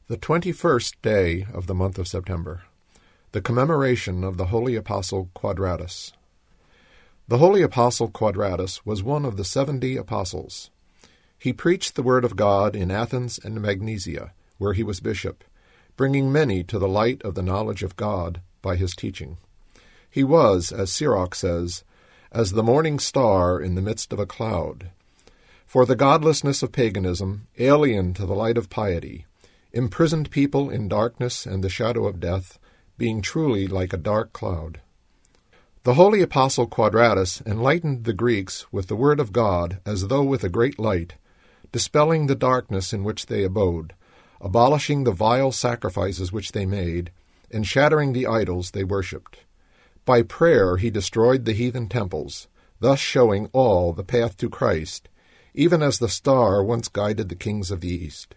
The 21st day of the month of September, the commemoration of the Holy Apostle Quadratus. The Holy Apostle Quadratus was one of the 70 apostles. He preached the word of God in Athens and Magnesia, where he was bishop, bringing many to the light of the knowledge of God by his teaching. He was, as Sirach says, as the morning star in the midst of a cloud. For the godlessness of paganism, alien to the light of piety, imprisoned people in darkness and the shadow of death, being truly like a dark cloud. The holy apostle Quadratus enlightened the Greeks with the word of God as though with a great light, dispelling the darkness in which they abode, abolishing the vile sacrifices which they made, and shattering the idols they worshipped. By prayer he destroyed the heathen temples, thus showing all the path to Christ, even as the star once guided the kings of the East.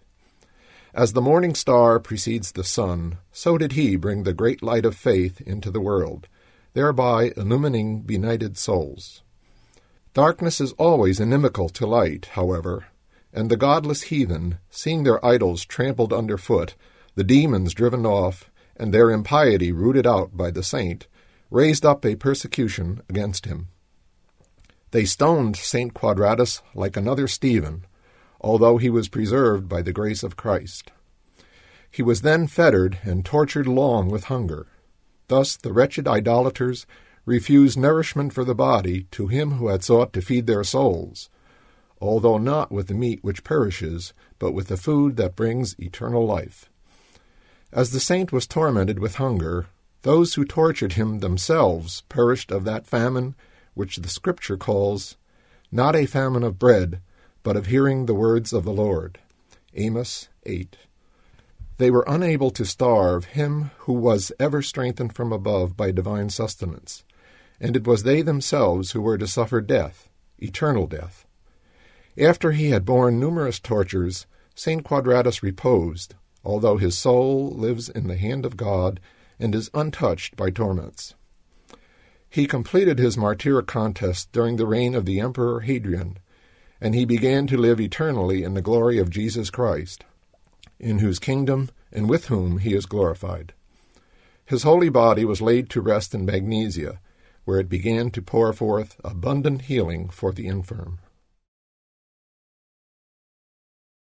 As the morning star precedes the sun, so did he bring the great light of faith into the world, thereby illumining benighted souls. Darkness is always inimical to light, however, and the godless heathen, seeing their idols trampled underfoot, the demons driven off, and their impiety rooted out by the saint, raised up a persecution against him. They stoned St. Quadratus like another Stephen, although he was preserved by the grace of Christ. He was then fettered and tortured long with hunger. Thus the wretched idolaters refused nourishment for the body to him who had sought to feed their souls, although not with the meat which perishes, but with the food that brings eternal life. As the saint was tormented with hunger, those who tortured him themselves perished of that famine which the Scripture calls, not a famine of bread, but of hearing the words of the Lord. Amos 8. They were unable to starve him who was ever strengthened from above by divine sustenance, and it was they themselves who were to suffer death, eternal death. After he had borne numerous tortures, St. Quadratus reposed, although his soul lives in the hand of God and is untouched by torments. He completed his martyric contest during the reign of the Emperor Hadrian, and he began to live eternally in the glory of Jesus Christ, in whose kingdom and with whom he is glorified. His holy body was laid to rest in Magnesia, where it began to pour forth abundant healing for the infirm.